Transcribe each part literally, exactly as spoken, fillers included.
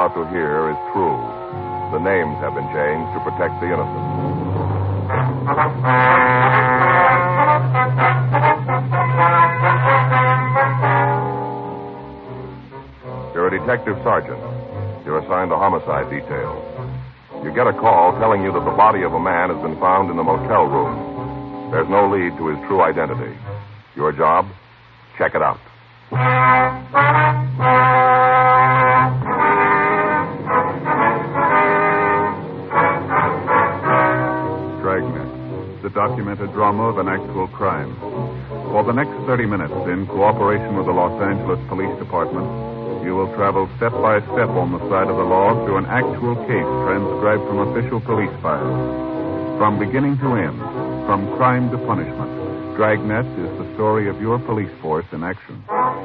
about to hear is true. The names have been changed to protect the innocent. You're a detective sergeant. You're assigned to homicide detail. You get a call telling you that the body of a man has been found in the motel room. There's no lead to his true identity. Your job? Check it out. Dragnet, the documented drama of an actual crime. For the next thirty minutes, in cooperation with the Los Angeles Police Department, you will travel step by step on the side of the law through an actual case transcribed from official police files. From beginning to end, from crime to punishment, Dragnet is the story of your police force in action.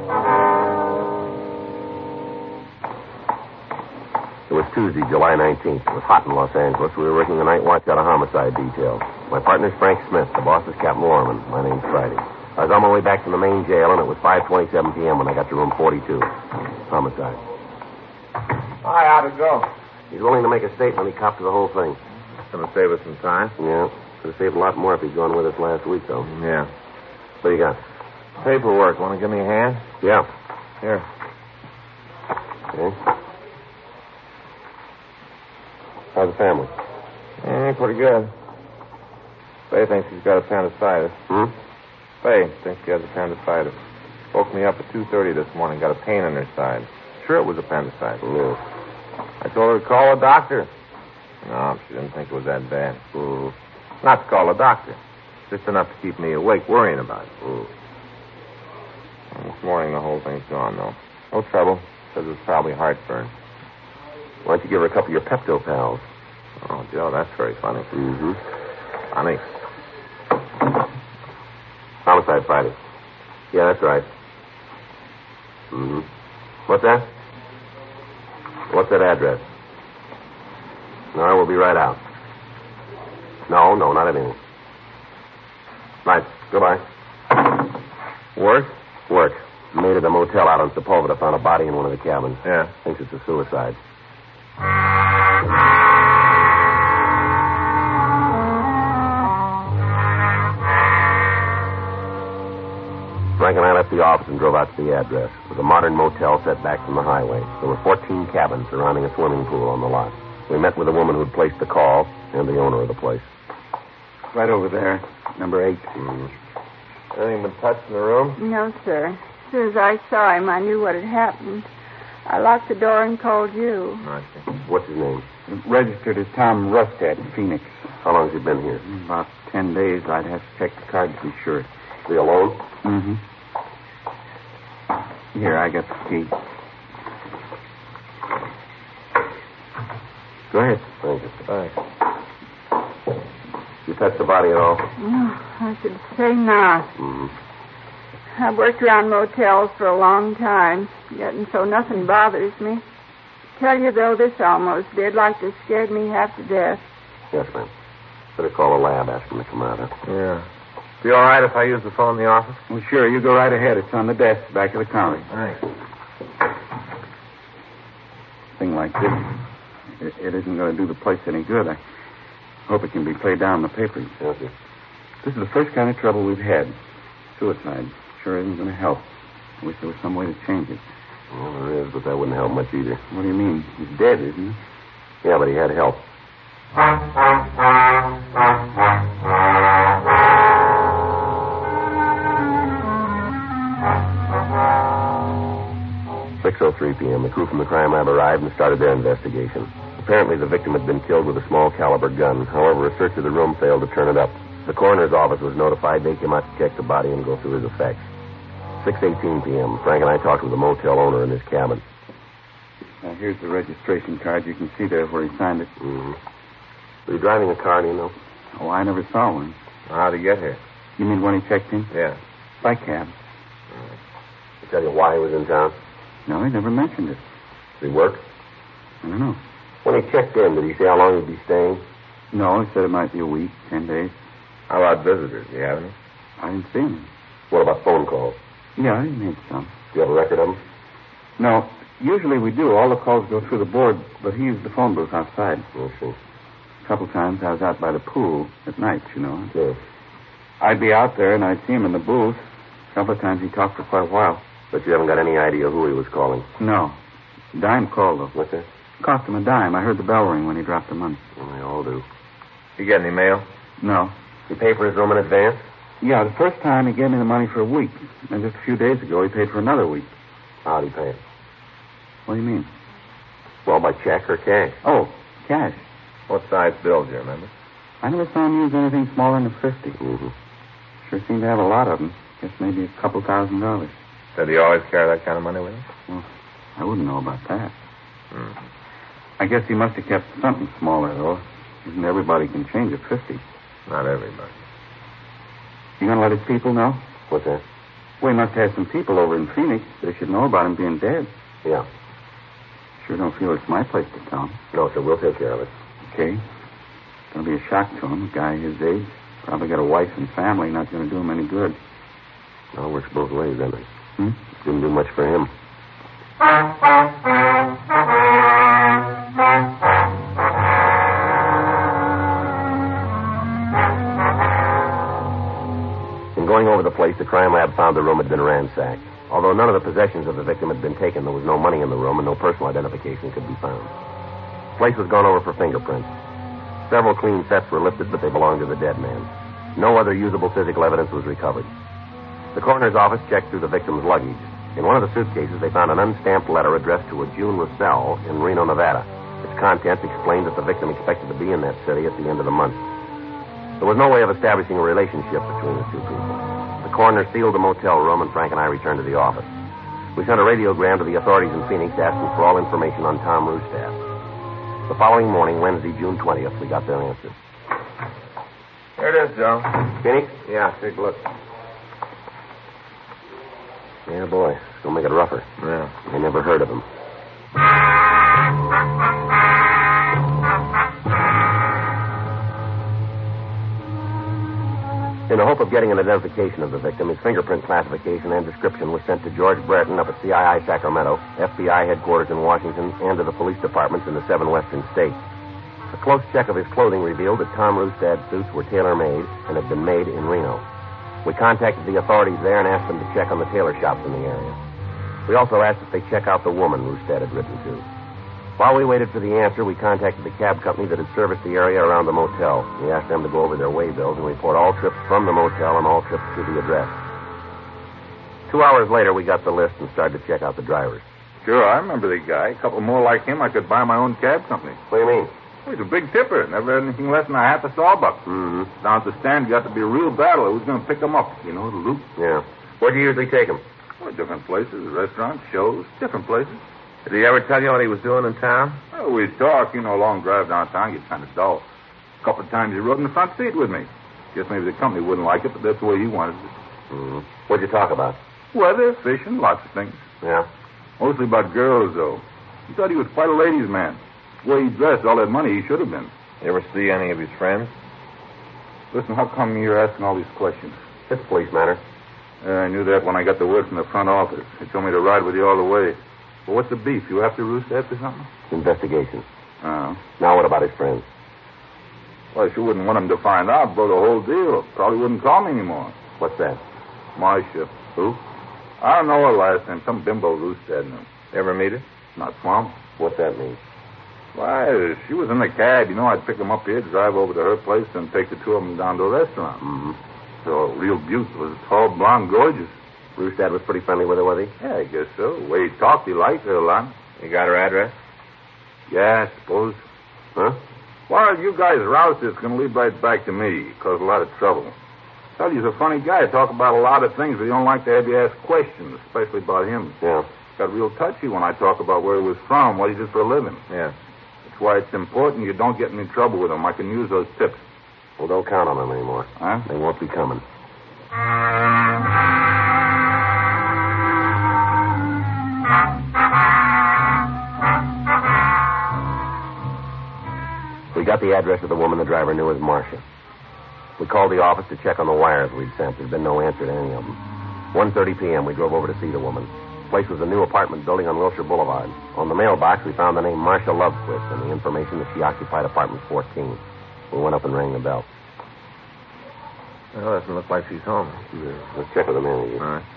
It was Tuesday, July nineteenth. It was hot in Los Angeles. We were working the night watch out of homicide detail. My partner's Frank Smith. The boss is Captain Lorman. My name's Friday. I was on my way back from the main jail, and it was five twenty-seven p.m. when I got to room forty-two. Homicide. Hi, how'd it go? He's willing to make a statement. He copped to the whole thing. Gonna save us some time? Yeah. Could have saved a lot more if he'd gone with us last week, though. Yeah. What do you got? Paperwork. Want to give me a hand? Yeah. Here. Okay. How's the family? Eh, pretty good. Faye thinks he's got appendicitis. Hmm? Faye thinks she has appendicitis. Woke me up at two thirty this morning. Got a pain in her side. Sure it was appendicitis. Yeah. I told her to call a doctor. No, she didn't think it was that bad. Mm. Not to call a doctor. Just enough to keep me awake worrying about it. Mm. This morning the whole thing's gone, though. No trouble. Says it's probably heartburn. Why don't you give her a couple of your Pepto pals? Oh, Joe, that's very funny. Mm-hmm. Funny. Homicide Friday. Yeah, that's right. Mm-hmm. What's that? What's that address? No, we'll be right out. No, no, not anything. Right. Goodbye. Work? Work. Made at a motel out on Sepulveda. Found a body in one of the cabins. Yeah. Thinks it's a suicide. Frank and I left the office and drove out to the address. It was a modern motel set back from the highway. There were fourteen cabins surrounding a swimming pool on the lot. We met with the woman who'd placed the call and the owner of the place. Right over there, number eight. Mm. Anything been touched in the room? No, sir. As soon as I saw him, I knew what had happened. I locked the door and called you. I see. What's his name? Registered as Tom Rustad in Phoenix. How long has he been here? About ten days. I'd have to check the card to be sure. Is he alone? Mm-hmm. Here, I got the key. Go ahead. Thank you. Thanks. You touched the body at all? No, I should say not. Mm-hmm. I've worked around motels for a long time, yet and so nothing bothers me. Tell you, though, this almost did, like this scared me half to death. Yes, ma'am. Better call the lab, ask them to come out. Huh? Yeah. Be all right if I use the phone in the office? Well, sure. You go right ahead. It's on the desk, back of the counter. Thanks. Thing like this, it, it isn't going to do the place any good. I hope it can be played down in the papers. Yes, sir. This is the first kind of trouble we've had. Suicide. Sure isn't going to help. I wish there was some way to change it. Well, there is, but that wouldn't help much either. What do you mean? He's dead, isn't he? Yeah, but he had help. six oh three p.m. The crew from the crime lab arrived and started their investigation. Apparently, the victim had been killed with a small caliber gun. However, a search of the room failed to turn it up. The coroner's office was notified. They came out to check the body and go through his effects. six eighteen p.m. Frank and I talked with the motel owner in his cabin. Now, here's the registration card. You can see there where he signed it. Mm-hmm. Were you driving a car, do you know? Oh, I never saw one. How'd he get here? You mean when he checked in? Yeah. By cab. Right. Did he tell you why he was in town? No, he never mentioned it. Did he work? I don't know. When he checked in, did he say how long he'd be staying? No, he said it might be a week, ten days. How about visitors? Do you have any? I didn't see him. What about phone calls? Yeah, he made some. Do you have a record of them? No, Usually we do. All the calls go through the board, but he used the phone booth outside. I see. A couple times I was out by the pool at night, you know. Yes. I'd be out there, and I'd see him in the booth. A couple of times he talked for quite a while. But you haven't got any idea who he was calling? No. Dime called, though. What's that? Cost him a dime. I heard the bell ring when he dropped the money. Well, they all do. You get any mail? No. He paid for his room in advance? Yeah, the first time he gave me the money for a week. And just a few days ago, he paid for another week. How'd he pay it? What do you mean? Well, by check or cash? Oh, cash. What size bill do you remember? I never saw him use anything smaller than a fifty. Mm-hmm. Sure seemed to have a lot of them. Guess maybe a couple thousand dollars. Did he always carry that kind of money with him? Well, I wouldn't know about that. Hmm. I guess he must have kept something smaller, though. Isn't everybody can change a fifty? Not everybody. You gonna let his people know? What's that? Well, he must have some people over in Phoenix. They should know about him being dead. Yeah. Sure don't feel it's my place to tell him. No, sir, we'll take care of it. Okay. It's gonna be a shock to him. A guy his age. Probably got a wife and family. Not gonna do him any good. Well, it works both ways, doesn't it? Hmm? Didn't do much for him. In going over the place, the crime lab found the room had been ransacked. Although none of the possessions of the victim had been taken, there was no money in the room and no personal identification could be found. The place was gone over for fingerprints. Several clean sets were lifted, but they belonged to the dead man. No other usable physical evidence was recovered. The coroner's office checked through the victim's luggage. In one of the suitcases, they found an unstamped letter addressed to a June Russell in Reno, Nevada. Its contents explained that the victim expected to be in that city at the end of the month. There was no way of establishing a relationship between the two people. The coroner sealed the motel room, and Frank and I returned to the office. We sent a radiogram to the authorities in Phoenix asking for all information on Tom Rustad. The following morning, Wednesday, June twentieth, we got their answer. Here it is, Joe. Phoenix? Yeah, take a look. Yeah, boy. It's going to make it rougher. Yeah. I never heard of him. In the hope of getting an identification of the victim, his fingerprint classification and description was sent to George Brereton up at C I I Sacramento, F B I headquarters in Washington, and to the police departments in the seven western states. A close check of his clothing revealed that Tom Rustad's suits were tailor-made and had been made in Reno. We contacted the authorities there and asked them to check on the tailor shops in the area. We also asked if they check out the woman Rustad had written to. While we waited for the answer, we contacted the cab company that had serviced the area around the motel. We asked them to go over their way bills and report all trips from the motel and all trips to the address. Two hours later, we got the list and started to check out the drivers. Sure, I remember the guy. A couple more like him, I could buy my own cab company. What do you mean? Well, he's a big tipper. Never had anything less than a half a sawbuck. Mm-hmm. Down at the stand, got to be a real battle. Who's going to pick him up? You know, the loop. Yeah. Where'd you usually take him? Well, different places, restaurants, shows, different places. Did he ever tell you what he was doing in town? Well, we'd talk. You know, a long drive downtown gets kind of dull. A couple of times he rode in the front seat with me. Guess maybe the company wouldn't like it, but that's the way he wanted it. Mm-hmm. What'd you talk about? Weather, fishing, lots of things. Yeah. Mostly about girls, though. He thought he was quite a ladies' man. The way he dressed, all that money he should have been. You ever see any of his friends? Listen, how come you're asking all these questions? It's a police matter. Uh, I knew that when I got the word from the front office. They told me to ride with you all the way. Well, what's the beef? You after Rustad or something? Investigation. Oh. Now what about his friends? Well, I sure wouldn't want him to find out, blow the whole deal. Probably wouldn't call me anymore. What's that? Marcia. Who? I don't know her last name. Some bimbo Rustad knew. You ever meet her? Not Swamp. What's that mean? Why, she was in the cab. You know, I'd pick them up here, drive over to her place, and take the two of them down to a restaurant. Mm-hmm. So, real beaut. Was tall, blonde, gorgeous. Rustad was pretty friendly with her, was he? Yeah, I guess so. The way he talked, he liked her a lot. You got her address? Yeah, I suppose. Huh? Well, you guys roust this can lead right back to me. Cause a lot of trouble. I tell you, he's a funny guy. Talk about a lot of things, but he don't like to have you ask questions, especially about him. Yeah. Got real touchy when I talk about where he was from, what he did for a living. Yeah. That's why it's important you don't get in any trouble with him. I can use those tips. Well, don't count on them anymore. Huh? They won't be coming. We got the address of the woman the driver knew as Marcia. We called the office to check on the wires we'd sent. There'd been no answer to any of them. one thirty p.m. we drove over to see the woman. place was a new apartment building on Wilshire Boulevard. On the mailbox, we found the name Marcia Lovequist and the information that she occupied apartment fourteen. We went up and rang the bell. Well, doesn't look like she's home. Yeah. Let's check with the manager. All right.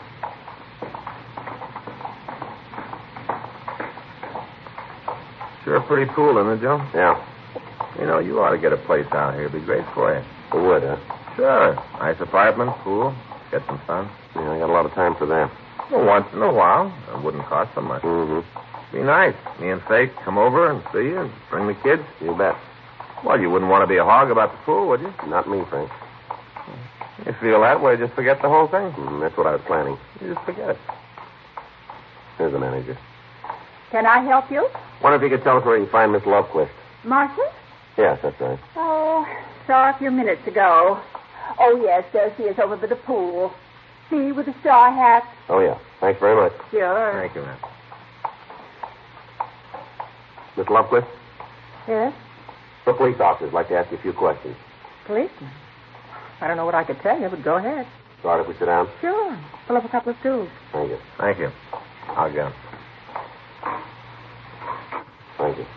Sure pretty cool, isn't it, Joe? Yeah. You know, you ought to get a place out here. It'd be great for you. It would, huh? Sure. Nice apartment, pool, get some sun. Yeah, I got a lot of time for that. Well, once in a while. It wouldn't cost so much. Mm-hmm. Be nice. Me and Fake come over and see you and bring the kids. You bet. Well, you wouldn't want to be a hog about the pool, would you? Not me, Frank. You feel that way, just forget the whole thing. Mm, that's what I was planning. You just forget it. Here's the manager. Can I help you? Wonder if you could tell us where you can find Miss Lovequist. Marcia? Yes, that's right. Oh, saw her a few minutes ago. Oh, yes, there she is over by the pool. See, with the straw hat. Oh, yeah. Thanks very much. Sure. Thank you, man. Miss Lovequist, Yes? the police officer's like to ask you a few questions. Policeman. I don't know what I could tell you, but go ahead. All right, if we sit down? Sure. Pull up a couple of stools. Thank you. Thank you. I'll get 'em. Thank you.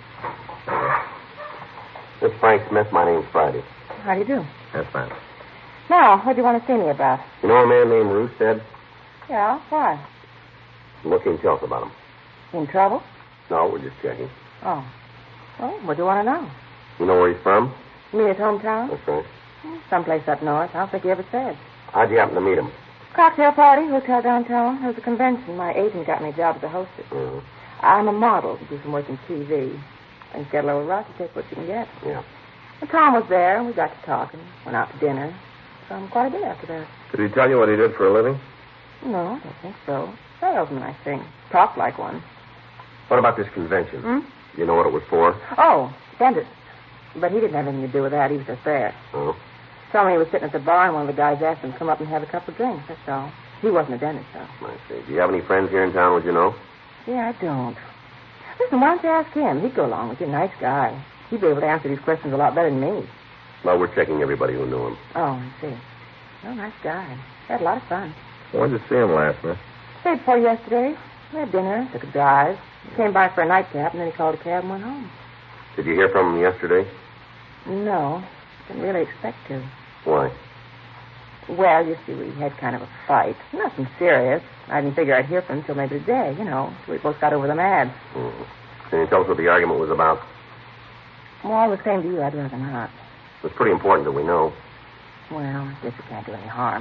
This is Frank Smith. My name's Friday. How do you do? Yes, ma'am. Now, what do you want to see me about? You know a man named Roosted? Yeah, why? What can you tell us about him? In trouble? No, we're just checking. Oh. Well, what do you want to know? You know where he's from? You mean his hometown? That's right. Someplace up north. I don't think he ever said. How'd you happen to meet him? Cocktail party, hotel downtown. There was a convention. My agent got me a job as a hostess. Mm-hmm. I'm a model. Do some work in T V. And get a little rough, you take what you can get. Yeah. And Tom was there, and we got to talking. Went out to dinner. Um, quite a bit after that. Did he tell you what he did for a living? No, I don't think so. Salesman, I think. Talked like one. What about this convention? Hmm? You know what it was for? Oh, dentist. But he didn't have anything to do with that. He was just there. Oh. Told me he was sitting at the bar, and one of the guys asked him to come up and have a couple of drinks. That's all. He wasn't a dentist, though. I see. Do you have any friends here in town, would you know? Yeah, I don't. Listen, why don't you ask him? He'd go along with you. Nice guy. He'd be able to answer these questions a lot better than me. Well, we're checking everybody who knew him. Oh, I see. Well, nice guy. Had a lot of fun. When did you see him last, miss? Day before yesterday. We had dinner, took a drive. He came by for a nightcap, and then he called a cab and went home. Did you hear from him yesterday? No. Didn't really expect to. Why? Well, you see, we had kind of a fight. Nothing serious. I didn't figure I'd hear from him until maybe today, you know. We both got over the mad. Mm-hmm. Can you tell us what the argument was about? Well, the same to you, I'd rather not. It's pretty important that we know. Well, I guess it can't do any harm.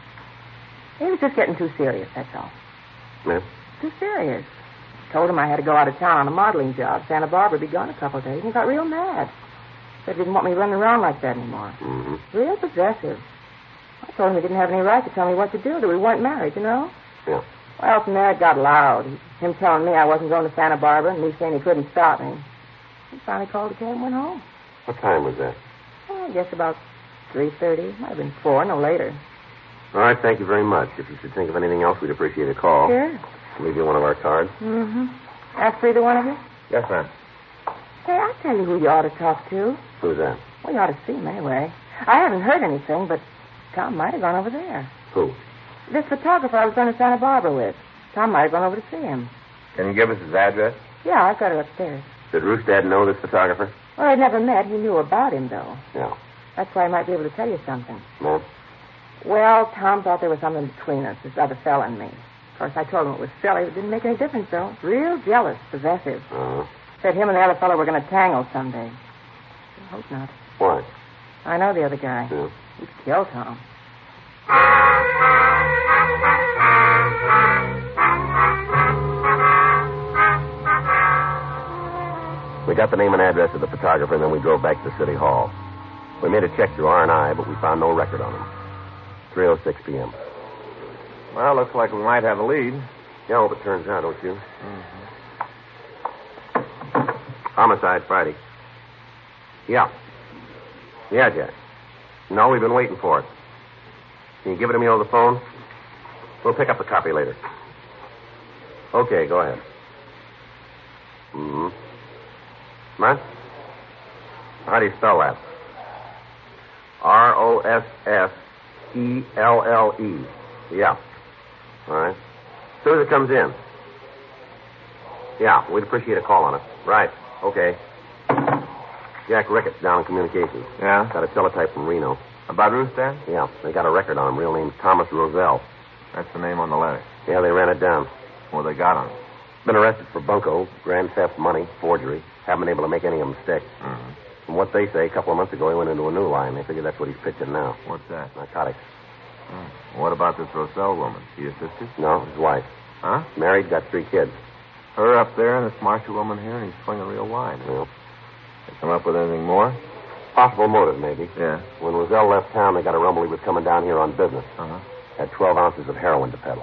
He was just getting too serious, that's all. Yeah? Too serious. Told him I had to go out of town on a modeling job. Santa Barbara be gone a couple of days, and he got real mad. Said he didn't want me running around like that anymore. Mm-hmm. Real possessive. I told him he didn't have any right to tell me what to do, that we weren't married, you know? Yeah. Well, from there it got loud. Him telling me I wasn't going to Santa Barbara, and me saying he couldn't stop me. He finally called the cab and went home. What time was that? Well, I guess about three thirty. Might have been four, no later. All right, thank you very much. If you should think of anything else, we'd appreciate a call. Sure. I'll leave you one of our cards. Mm-hmm. Ask for either one of you? Yes, ma'am. Hey, I'll tell you who you ought to talk to. Who's that? Well, you ought to see him anyway. I haven't heard anything, but Tom might have gone over there. Who? This photographer I was going to Santa Barbara with. Tom might have gone over to see him. Can you give us his address? Yeah, I've got it upstairs. Did Roostad know this photographer? Well, I'd never met. He knew about him, though. Yeah. That's why I might be able to tell you something. Ma'am? Well, Tom thought there was something between us, this other fella and me. Of course, I told him it was silly. It didn't make any difference, though. Real jealous, possessive. Uh-huh. Said him and the other fellow were going to tangle someday. I hope not. Why? I know the other guy. Yeah. He'd kill Tom. We got the name and address of the photographer, and then we drove back to City Hall. We made a check through R and I, but we found no record on him. three oh six p.m. Well, looks like we might have a lead. Yeah, I hope it turns out, don't you? Mm-hmm. Homicide, Friday. Yeah. Yeah, Jack. No, we've been waiting for it. Can you give it to me over the phone? We'll pick up the copy later. Okay, go ahead. Mm-hmm. What? How do you spell that? R O S S E L L E. Yeah. All right. As soon as it comes in. Yeah, we'd appreciate a call on it. Right. Okay. Jack Ricketts down in communications. Yeah? Got a teletype from Reno. About Rustad? Yeah, they got a record on him. Real name's Thomas Roselle. That's the name on the letter. Yeah, they ran it down. What they got on it? Been arrested for bunco, grand theft, money, forgery. Haven't been able to make any of them stick. Mm-hmm. From what they say, a couple of months ago, he went into a new line. They figure that's what he's pitching now. What's that? Narcotics. Mm. What about this Roselle woman? She your sister? No, his wife. Huh? Married, got three kids. Her up there and this Marshall woman here, and he's swinging real wide. Yeah. They come up with anything more? Possible motive, maybe. Yeah. When Roselle left town, they got a rumble he was coming down here on business. Uh-huh. Had twelve ounces of heroin to peddle.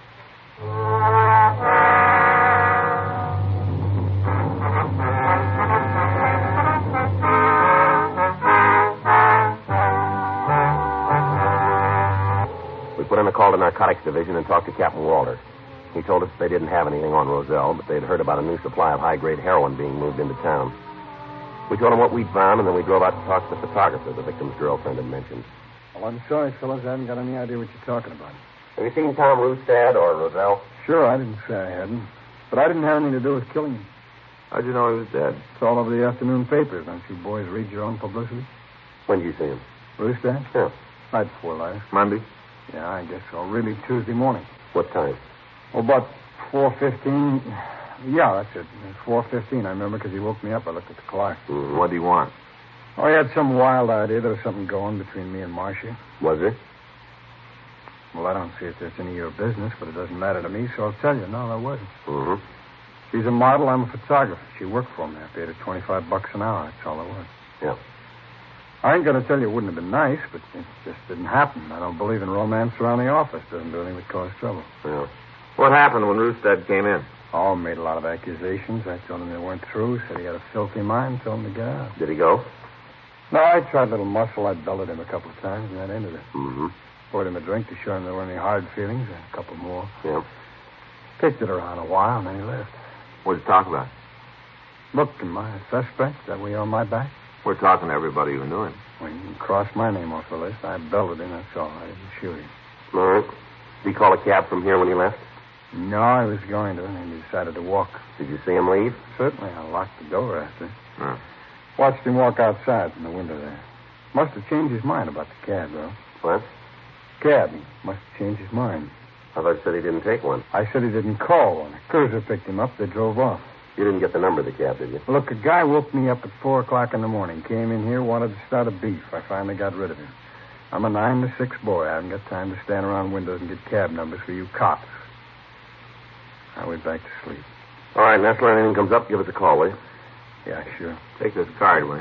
We put in a call to Narcotics Division and talked to Captain Walter. He told us they didn't have anything on Roselle, but they'd heard about a new supply of high-grade heroin being moved into town. We told him what we'd found, and then we drove out to talk to the photographer the victim's girlfriend had mentioned. Well, I'm sorry, fellas. I haven't got any idea what you're talking about. Have you seen Tom Rustad or Roselle? Sure, I didn't say I hadn't. But I didn't have anything to do with killing him. How'd you know he was dead? It's all over the afternoon papers. Don't you boys read your own publicity? When did you see him? Rustad? Yeah. Night before last. Monday? Yeah, I guess so. Really, Tuesday morning. What time? Well, about four fifteen. Yeah, that's it. four fifteen, I remember, because he woke me up. I looked at the clock. Mm-hmm. What do you want? Oh, he had some wild idea there was something going between me and Marcia. Was there? Well, I don't see if there's any of your business, but it doesn't matter to me, so I'll tell you. No, there wasn't. Mm-hmm. She's a model. I'm a photographer. She worked for me. I paid her twenty-five bucks an hour. That's all it was. Yeah. I ain't going to tell you it wouldn't have been nice, but it just didn't happen. I don't believe in romance around the office. Doesn't do anything but cause trouble. Yeah. What happened when Rustad came in? Oh, made a lot of accusations. I told him they weren't true. Said he had a filthy mind. Told him to get out. Did he go? No, I tried a little muscle. I belted him a couple of times, and that ended it. Mm-hmm. Poured him a drink to show him there weren't any hard feelings, and a couple more. Yeah. Kicked it around a while, and then he left. What'd you talk about? Look, am I a suspect? Is that way on my back? We're talking to everybody who knew him. Well, you can cross my name off the list. I belted him, that's all. I didn't shoot him. All right. Did he call a cab from here when he left? No, I was going to, and he decided to walk. Did you see him leave? Certainly, I locked the door after. Hmm. Watched him walk outside from the window there. Must have changed his mind about the cab, though. What? Cab. He must have changed his mind. I thought you said he didn't take one. I said he didn't call one. A cruiser picked him up. They drove off. You didn't get the number of the cab, did you? Look, a guy woke me up at four o'clock in the morning. Came in here, wanted to start a beef. I finally got rid of him. I'm a nine to six boy. I haven't got time to stand around windows and get cab numbers for you cops. I went back to sleep. All right, Nestler, anything comes up, give us a call, will you? Yeah, sure. Take this card, will you?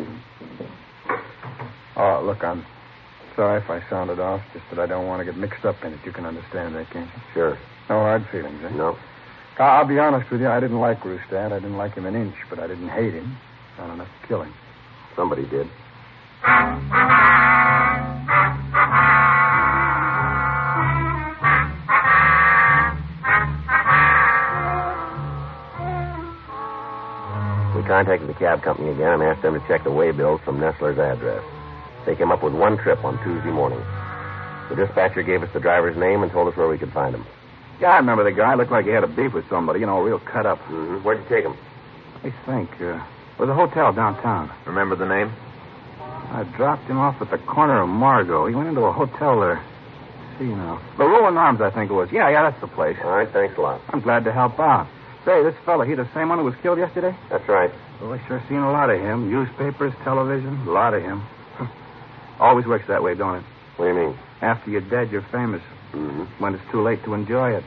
Oh, look, I'm sorry if I sounded off, just that I don't want to get mixed up in it. You can understand that, can't you? Sure. No hard feelings, eh? No. I- I'll be honest with you. I didn't like Rustad. I didn't like him an inch, but I didn't hate him. Not enough to kill him. Somebody did. We contacted the cab company again and asked them to check the way bills from Nestler's address. They came up with one trip on Tuesday morning. The dispatcher gave us the driver's name and told us where we could find him. Yeah, I remember the guy. Looked like he had a beef with somebody, you know, real cut up. Mm-hmm. Where'd you take him? I think, uh, it was a hotel downtown. Remember the name? I dropped him off at the corner of Margot. He went into a hotel there. See now. The Rolling Arms, I think it was. Yeah, yeah, that's the place. All right, thanks a lot. I'm glad to help out. Say, this fella, he the same one who was killed yesterday? That's right. Well, I sure seen a lot of him. Newspapers, television, a lot of him. Always works that way, don't it? What do you mean? After you're dead, you're famous. Mm-hmm. When it's too late to enjoy it.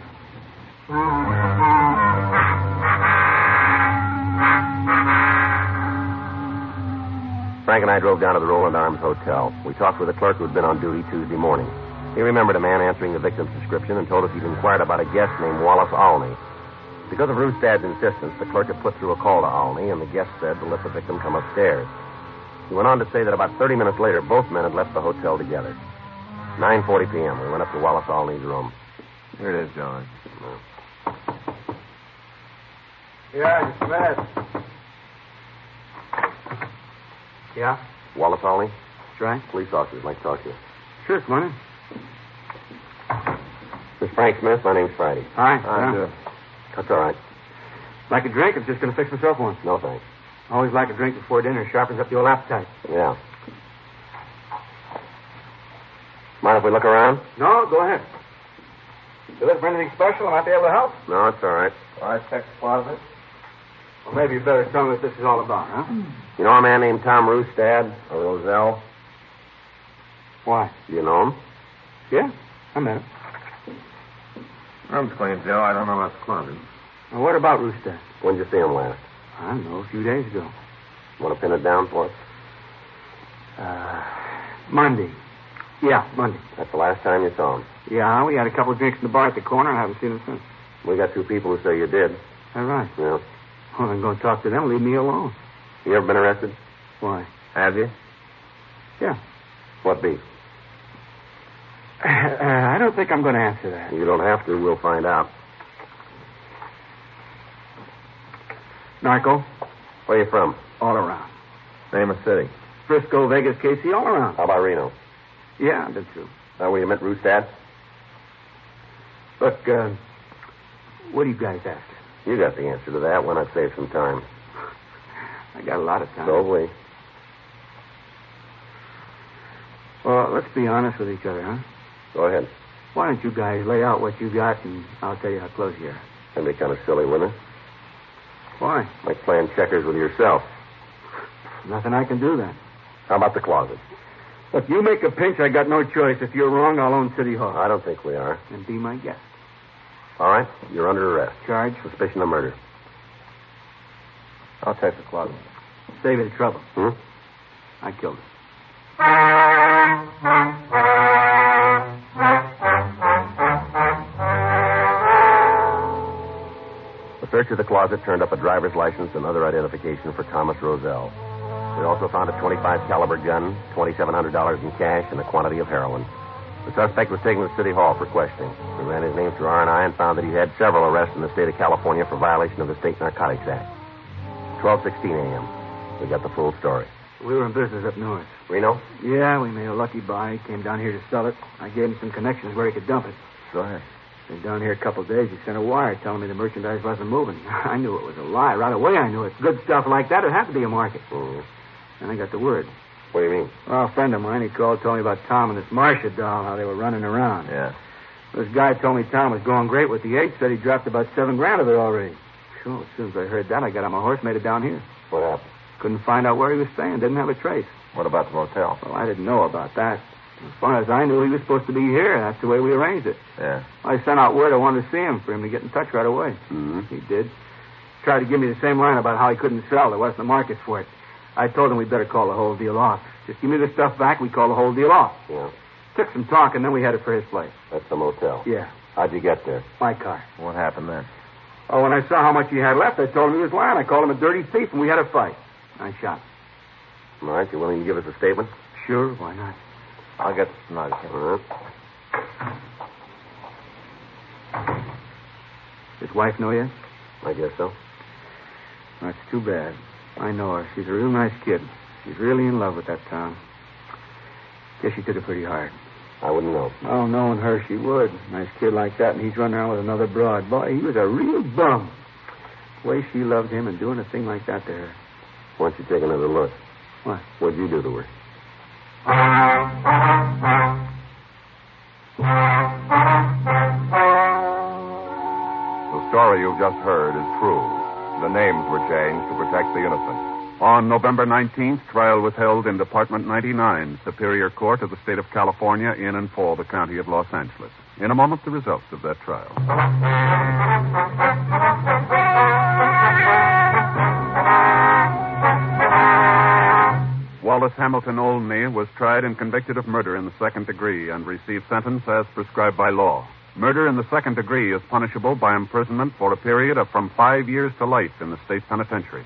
Frank and I drove down to the Roland Arms Hotel. We talked with a clerk who'd been on duty Tuesday morning. He remembered a man answering the victim's description and told us he'd inquired about a guest named Wallace Alney. Because of Rustad's insistence, the clerk had put through a call to Alney, and the guest said to let the victim come upstairs. He went on to say that about thirty minutes later, both men had left the hotel together. nine forty p.m., we went up to Wallace Alney's room. Here it is, John. Yeah, it's bad. Yeah? Wallace Alney? That's right. Police officers like to talk to you. Sure, come on in. Miss Frank Smith, my name's Friday. Hi. I do. That's all right. Like a drink? I'm just going to fix myself one. No, thanks. Always like a drink before dinner. Sharpens up the old appetite. Yeah. Mind if we look around? No, go ahead. You looking for anything special? I might be able to help. No, it's all right. I checked the closet. Well, maybe you better tell me what this is all about, huh? You know a man named Tom Rustad, or Roselle? Why? Do you know him? Yeah, I met him. Room's clean, Joe. I don't know about the closet. Well, what about Rooster? When did you see him last? I don't know, a few days ago. Want to pin it down for us? Uh, Monday. Yeah, Monday. That's the last time you saw him. Yeah, we had a couple of drinks in the bar at the corner. I haven't seen him since. We got two people who say you did. All right. Yeah. Well, I'm going to talk to them. Leave me alone. You ever been arrested? Why? Have you? Yeah. What beef? Uh, I don't think I'm going to answer that. You don't have to. We'll find out. Narco, Where you from? all around. Name of city. Frisco, Vegas, K C, all around. How about Reno? Yeah, I've been through. Now, where you met Rustad? Look, uh, what do you guys ask? You got the answer to that. Why not save some time? I got a lot of time. So have we. Well, let's be honest with each other, huh? Go ahead. Why don't you guys lay out what you got, and I'll tell you how close you are. Can be kind of silly, wouldn't it? Why? Like playing checkers with yourself. Nothing I can do then. How about the closet? Look, you make a pinch, I got no choice. If you're wrong, I'll own City Hall. I don't think we are. And be my guest. All right. You're under arrest. Charge? Suspicion of murder. I'll check the closet. Save you the trouble. Hmm? I killed him. The search of the closet turned up a driver's license and other identification for Thomas Roselle. We also found a twenty-five caliber gun, twenty-seven hundred dollars in cash, and a quantity of heroin. The suspect was taken to City Hall for questioning. We ran his name through R and I and found that he had several arrests in the state of California for violation of the State Narcotics Act. twelve sixteen a.m. We got the full story. We were in business up north. Reno? Yeah, we made a lucky buy. Came down here to sell it. I gave him some connections where he could dump it. Go ahead. Been down here a couple of days. He sent a wire telling me the merchandise wasn't moving. I knew it was a lie. Right away I knew it. Good stuff like that, it'd have to be a market. Mm. And I got the word. What do you mean? Well, a friend of mine, he called, told me about Tom and this Marcia doll, how they were running around. Yeah. This guy told me Tom was going great with the eight, said he dropped about seven grand of it already. Sure, as soon as I heard that, I got on my horse, made it down here. What happened? Couldn't find out where he was staying, didn't have a trace. What about the motel? Well, I didn't know about that. As far as I knew, he was supposed to be here. That's the way we arranged it. Yeah. I sent out word I wanted to see him for him to get in touch right away. Mm-hmm. He did. Tried to give me the same line about how he couldn't sell. There wasn't a market for it. I told him we'd better call the whole deal off. Just give me the stuff back, we call the whole deal off. Yeah. Took some talk, and then we headed for his place. That's the motel. Yeah, How'd you get there? my car. What happened then? Oh, when I saw how much he had left, I told him he was lying. I called him a dirty thief, and we had a fight. I shot him. All right. You willing to give us a statement? Sure, why not? I'll get the snug. All right. His wife know yet? I guess so. That's too bad. I know her. She's a real nice kid. She's really in love with that Tom. Guess she took it pretty hard. I wouldn't know. Oh, knowing her, she would. Nice kid like that, and he's running around with another broad. Boy, he was a real bum. The way she loved him and doing a thing like that to her. Why don't you take another look? What? What'd you do to her? The story you've just heard is true. The names were changed to protect the innocent. On November nineteenth, trial was held in Department ninety-nine, Superior Court of the State of California, in and for the County of Los Angeles. In a moment, the results of that trial. Wallace Hamilton Olney was tried and convicted of murder in the second degree and received sentence as prescribed by law. Murder in the second degree is punishable by imprisonment for a period of from five years to life in the state penitentiary.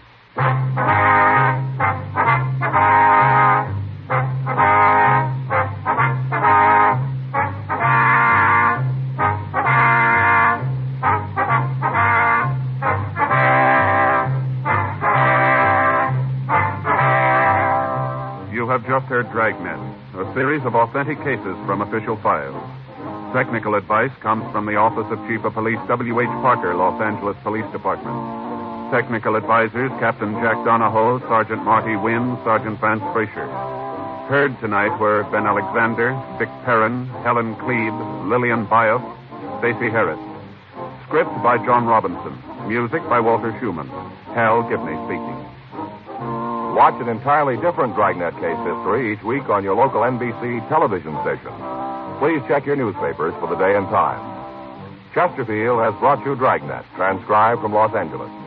You have just heard Dragnet, a series of authentic cases from official files. Technical advice comes from the Office of Chief of Police W H. Parker, Los Angeles Police Department. Technical advisors Captain Jack Donahoe, Sergeant Marty Wynn, Sergeant Vance Frazier. Heard tonight were Ben Alexander, Dick Perrin, Helen Cleve, Lillian Bios, Stacey Harris. Script by John Robinson. Music by Walter Schumann. Hal Gibney speaking. Watch an entirely different Dragnet case history each week on your local N B C television station. Please check your newspapers for the day and time. Chesterfield has brought you Dragnet, transcribed from Los Angeles.